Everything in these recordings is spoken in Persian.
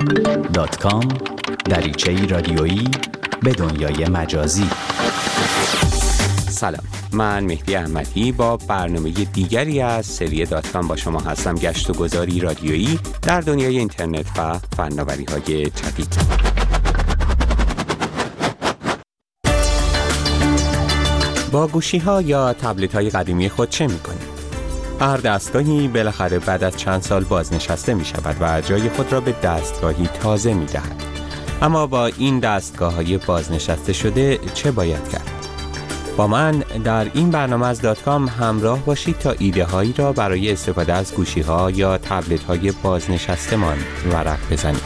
www.soundcloud.com دریچه‌ای رادیویی به دنیای مجازی. سلام، من مهدی احمدی با برنامه دیگری از سری .com با شما هستم. گشت و گذاری رادیویی در دنیای اینترنت و فناوری‌های جدید. با گوشی‌ها یا تبلت‌های قدیمی خود چه می‌کنید؟ هر دستگاهی بالاخره بعد از چند سال بازنشسته می‌شود و جای خود را به دستگاهی تازه می‌دهد. اما با این دستگاه‌های بازنشسته شده چه باید کرد؟ با من در این برنامه از .com همراه باشید تا ایده‌هایی را برای استفاده از گوشی‌ها یا تبلت‌های بازنشسته‌مان ورق بزنیم.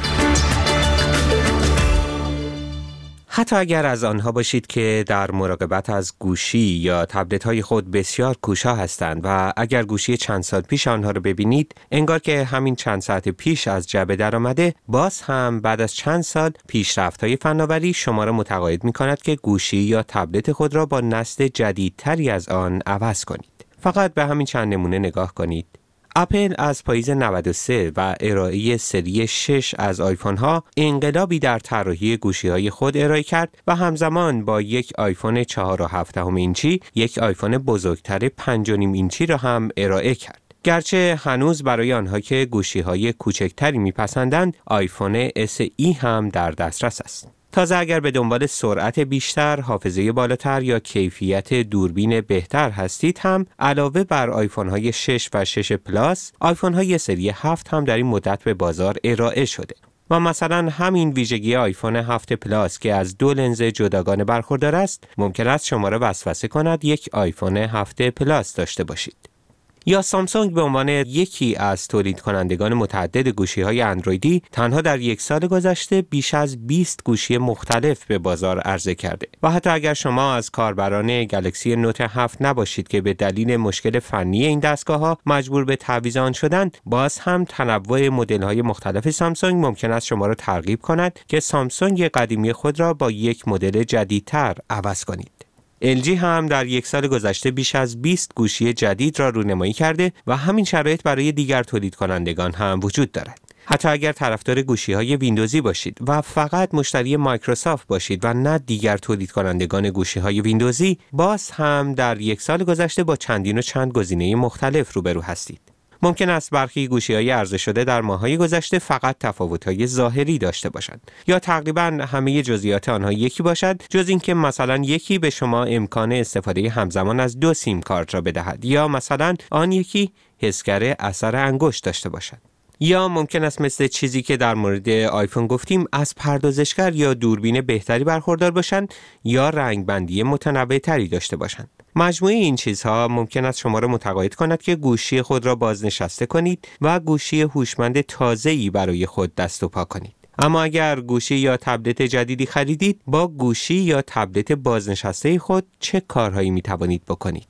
حتی اگر از آنها باشید که در مراقبت از گوشی یا تبلت‌های خود بسیار کوشا هستند و اگر گوشی چند سال پیش آنها را ببینید انگار که همین چند ساعت پیش از جعبه در آمده، باز هم بعد از چند سال پیشرفت‌های فناوری شما را متقاعد می‌کند که گوشی یا تبلت خود را با نسل جدیدتری از آن عوض کنید. فقط به همین چند نمونه نگاه کنید. اپل از پاییز 93 و ارائه سری 6 از آیفون ها انقلابی در طراحی گوشی های خود ارائه کرد و همزمان با یک آیفون 4.7 اینچی یک آیفون بزرگتر 5.5 اینچی را هم ارائه کرد. گرچه هنوز برای آنها که گوشی های کوچکتری میپسندند آیفون SE هم در دسترس است. تازه اگر به دنبال سرعت بیشتر، حافظه بالاتر یا کیفیت دوربین بهتر هستید هم علاوه بر آیفون های 6 و 6 پلاس، آیفون های سری 7 هم در این مدت به بازار ارائه شده. و مثلا همین ویژگی آیفون 7 پلاس که از 2 لنز جداگانه برخوردار است، ممکن است شما را وسوسه کند یک آیفون 7 پلاس داشته باشید. یا سامسونگ به عنوان یکی از تولید کنندگان متعدد گوشی‌های اندرویدی تنها در یک سال گذشته بیش از 20 گوشی مختلف به بازار عرضه کرده و حتی اگر شما از کاربران گلکسی نوت 7 نباشید که به دلیل مشکل فنی این دستگاه‌ها مجبور به تعویض آن شدند، باز هم تنوع مدل‌های مختلف سامسونگ ممکن است شما را ترغیب کند که سامسونگ قدیمی خود را با یک مدل جدیدتر عوض کنید. LG هم در یک سال گذشته بیش از 20 گوشی جدید را رونمایی کرده و همین شرایط برای دیگر تولید کنندگان هم وجود دارد. حتی اگر طرفدار گوشی‌های ویندوزی باشید و فقط مشتری مایکروسافت باشید و نه دیگر تولید کنندگان گوشی‌های ویندوزی، باز هم در یک سال گذشته با چندین و چند گزینه مختلف روبرو هستید. ممکن است برخی گوشی‌های عرضه شده در ماه‌های گذشته فقط تفاوت‌های ظاهری داشته باشند یا تقریباً همه جزئیات آنها یکی باشد، جز اینکه مثلا یکی به شما امکان استفاده همزمان از 2 سیم کارت را بدهد یا مثلا آن یکی حسگر اثر انگشت داشته باشد. یا ممکن است مثل چیزی که در مورد آیفون گفتیم از پردازشگر یا دوربین بهتری برخوردار باشند یا رنگبندی متنوع‌تری داشته باشند. مجموعه این چیزها ممکن است شما را متقاعد کند که گوشی خود را بازنشسته کنید و گوشی هوشمند تازه‌ای برای خود دست و پا کنید. اما اگر گوشی یا تبلت جدیدی خریدید، با گوشی یا تبلت بازنشسته خود چه کارهایی می توانید بکنید؟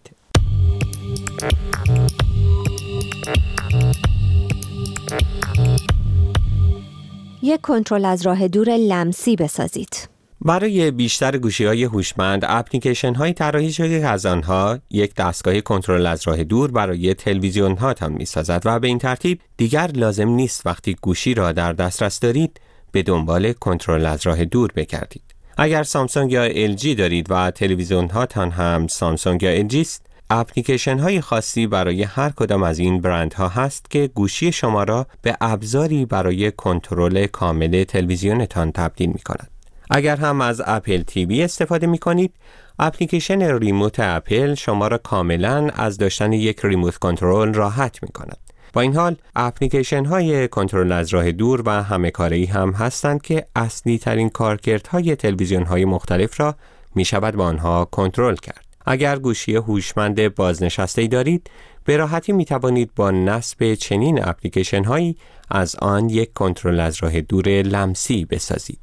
یک کنترل از راه دور لمسی بسازید. برای بیشتر گوشی‌های هوشمند اپلیکیشن‌های طراحی شده که از آنها یک دستگاه کنترل از راه دور برای تلویزیون‌ها هم می‌سازد و به این ترتیب دیگر لازم نیست وقتی گوشی را در دسترس دارید به دنبال کنترل از راه دور بگردید. اگر سامسونگ یا LG دارید و تلویزیون‌هاتان هم سامسونگ یا LG است، اپلیکیشن‌های خاصی برای هر کدام از این برندها هست که گوشی شما را به ابزاری برای کنترل کامل تلویزیونتان تبدیل می‌کند. اگر هم از اپل تیوی استفاده می کنید، اپلیکیشن ریموت اپل شما را کاملا از داشتن یک ریموت کنترل راحت می کند. با این حال اپلیکیشن های کنترل از راه دور و همه کاری هم هستند که اصلی ترین کارکردهای تلویزیون های مختلف را می شود با آنها کنترل کرد. اگر گوشی هوشمند بازنشسته دارید، به راحتی می توانید با نصب چنین اپلیکیشن هایی از آن یک کنترل از راه دور لمسی بسازید.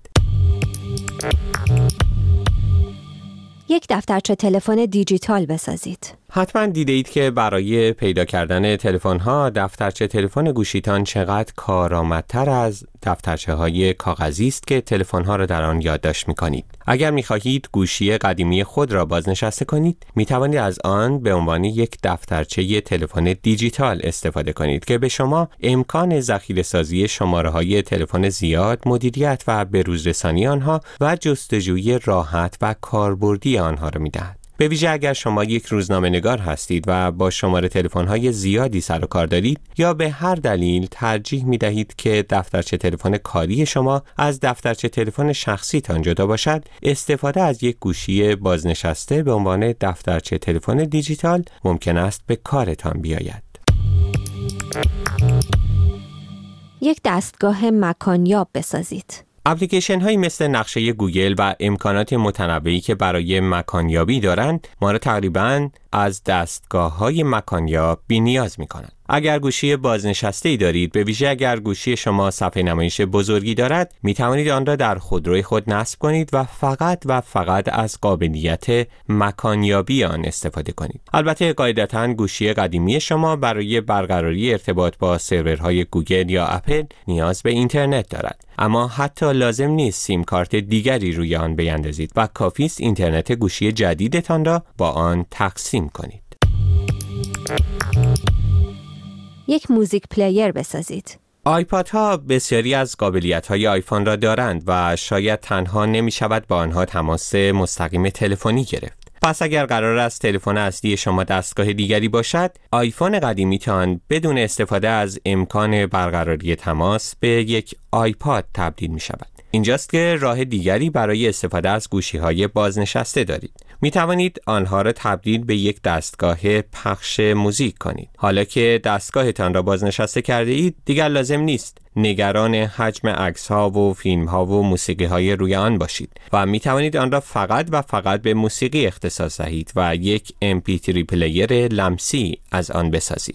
یک دفترچه تلفن دیجیتال بسازید. حتما دیده اید که برای پیدا کردن تلفن‌ها دفترچه تلفن گوشیتان چقدر کارآمدتر از دفترچه‌های کاغذی است که تلفن‌ها را در آن یادداشت می‌کنید. اگر می‌خواهید گوشی قدیمی خود را بازنشسته کنید، می‌توانید از آن به عنوان یک دفترچه تلفن دیجیتال استفاده کنید که به شما امکان ذخیره‌سازی شماره‌های تلفن زیاد، مدیریت و بروزرسانی آنها و جستجوی راحت و کاربردی آنها را می‌دهد. به ویژه اگر شما یک روزنامه‌نگار هستید و با شماره تلفن‌های زیادی سر و کار دارید یا به هر دلیل ترجیح می‌دهید که دفترچه تلفن کاری شما از دفترچه تلفن شخصیتان جدا باشد، استفاده از یک گوشی بازنشسته به عنوان دفترچه تلفن دیجیتال ممکن است به کارتان بیاید. یک دستگاه مکانیاب بسازید. اپلیکیشن هایی مثل نقشه گوگل و امکانات متنوعی که برای مکانیابی دارند ما را تقریباً از دستگاه های مکانیاب بی‌نیاز می‌کنند. اگر گوشی بازنشسته‌ای دارید، به ویژه اگر گوشی شما صفحه نمایش بزرگی دارد، می توانید آن را در خودروی خود نصب کنید و فقط از قابلیت مکانیابی آن استفاده کنید. البته قاعدتاً گوشی قدیمی شما برای برقراری ارتباط با سرورهای گوگل یا اپل نیاز به اینترنت دارد، اما حتی لازم نیست سیم کارت دیگری روی آن بیندازید و کافی است اینترنت گوشی جدیدتان را با آن تقسیم کنید. یک موزیک پلیر بسازید. آیپادها بسیاری از قابلیت‌های آیفون را دارند و شاید تنها نمی‌شود با آنها تماس مستقیم تلفنی گرفت. پس اگر قرار است تلفن اصلی شما دستگاه دیگری باشد، آیفون قدیمیتان بدون استفاده از امکان برقراری تماس به یک آیپاد تبدیل می‌شود. اینجاست که راه دیگری برای استفاده از گوشی‌های بازنشسته دارید. می توانید آنها را تبدیل به یک دستگاه پخش موزیک کنید. حالا که دستگاهتان را بازنشسته کرده اید، دیگر لازم نیست نگران حجم عکس‌ها و فیلم‌ها و موسیقی‌های روی آن باشید و می توانید آن را فقط به موسیقی اختصاص دهید و یک MP3 پلیر لمسی از آن بسازید.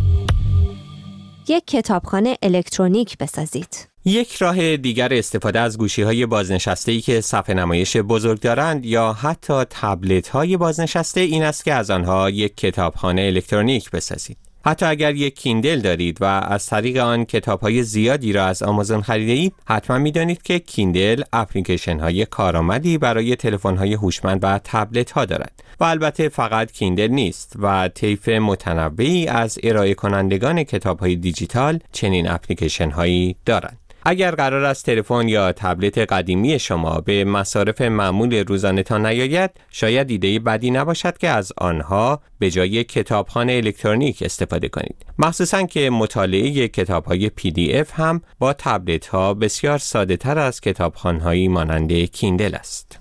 یک کتابخانه الکترونیک بسازید. یک راه دیگر استفاده از گوشی‌های بازنشسته‌ای که صفحه نمایش بزرگ دارند یا حتی تبلت‌های بازنشسته این است که از آنها یک کتابخانه الکترونیک بسازید. حتی اگر یک کیندل دارید و از طریق آن کتاب‌های زیادی را از آمازون خریده‌اید، حتما می‌دانید که کیندل اپلیکیشن‌های کارآمدی برای تلفن‌های هوشمند و تبلت‌ها دارد. و البته فقط کیندل نیست و طیف متنوعی از ارائه کنندگان کتاب‌های دیجیتال چنین اپلیکیشن‌هایی دارند. اگر قرار است تلفن یا تبلت قدیمی شما به مصارف معمول روزانه‌تان نیاید، شاید ایده بدی نباشد که از آنها به جای کتابخانه الکترونیک استفاده کنید. مخصوصاً که مطالعه کتاب‌های PDF هم با تبلت‌ها بسیار ساده‌تر از کتابخانه‌هایی مانند کیندل است.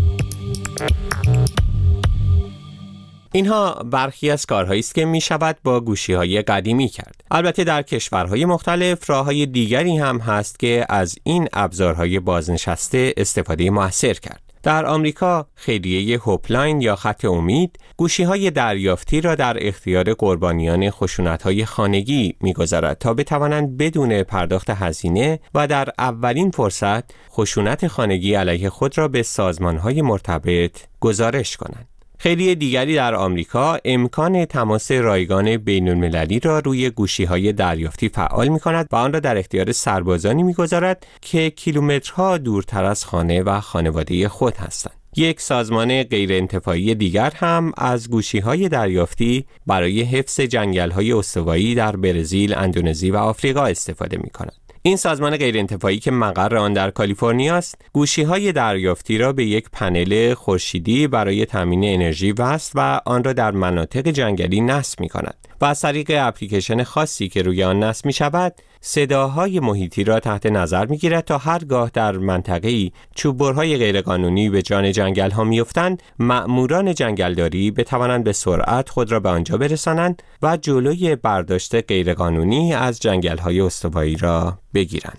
اینها برخی از کارهایی است که می شود با گوشی‌های قدیمی کرد. البته در کشورهای مختلف راه‌های دیگری هم هست که از این ابزارهای بازنشسته استفاده مؤثر کرد. در آمریکا خیریه هوپلاین یا خط امید گوشی‌های دریافتی را در اختیار قربانیان خشونت‌های خانگی می‌گذارد تا بتوانند بدون پرداخت هزینه و در اولین فرصت خشونت خانگی علیه خود را به سازمان‌های مرتبط گزارش کنند. خیلی دیگری در آمریکا امکان تماس رایگان بین‌المللی را روی گوشی‌های دریافتی فعال می‌کند و آن را در اختیار سربازانی می‌گذارد که کیلومترها دورتر از خانه و خانواده خود هستند. یک سازمان غیرانتفاعی دیگر هم از گوشی‌های دریافتی برای حفظ جنگل‌های استوایی در برزیل، اندونزی و آفریقا استفاده می‌کند. این سازمان غیرانتفاعی که مقر آن در کالیفرنیا است، گوشی‌های دریافتی را به یک پنل خورشیدی برای تامین انرژی وصل و آن را در مناطق جنگلی نصب می‌کند و از طریق اپلیکیشن خاصی که روی آن نصب می‌شود، صداهای محیطی را تحت نظر می‌گیرد تا هرگاه در منطقه‌ای چوب‌برهای غیرقانونی به جان جنگل‌ها می‌افتند، مأموران جنگلداری بتوانند به سرعت خود را به آنجا برسانند و جلوی برداشت غیرقانونی از جنگل‌های استوایی را بگیرند.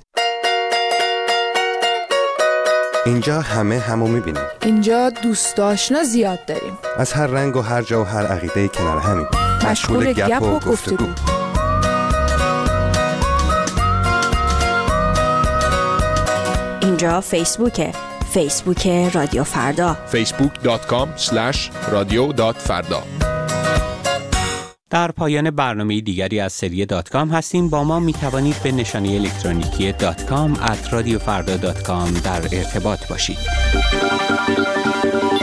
اینجا همو می‌بینیم. اینجا دوست آشنا زیاد داریم. از هر رنگ و هر جا و هر عقیده‌ای کنار همیم. مشغول گپ و گفتگو. اینجا فیسبوک رادیو فردا. facebook.com/radio.farda در پایان برنامه دیگری از سری .com هستیم. با ما می توانید به نشانی الکترونیکی .com @radiofarda.com در ارتباط باشید.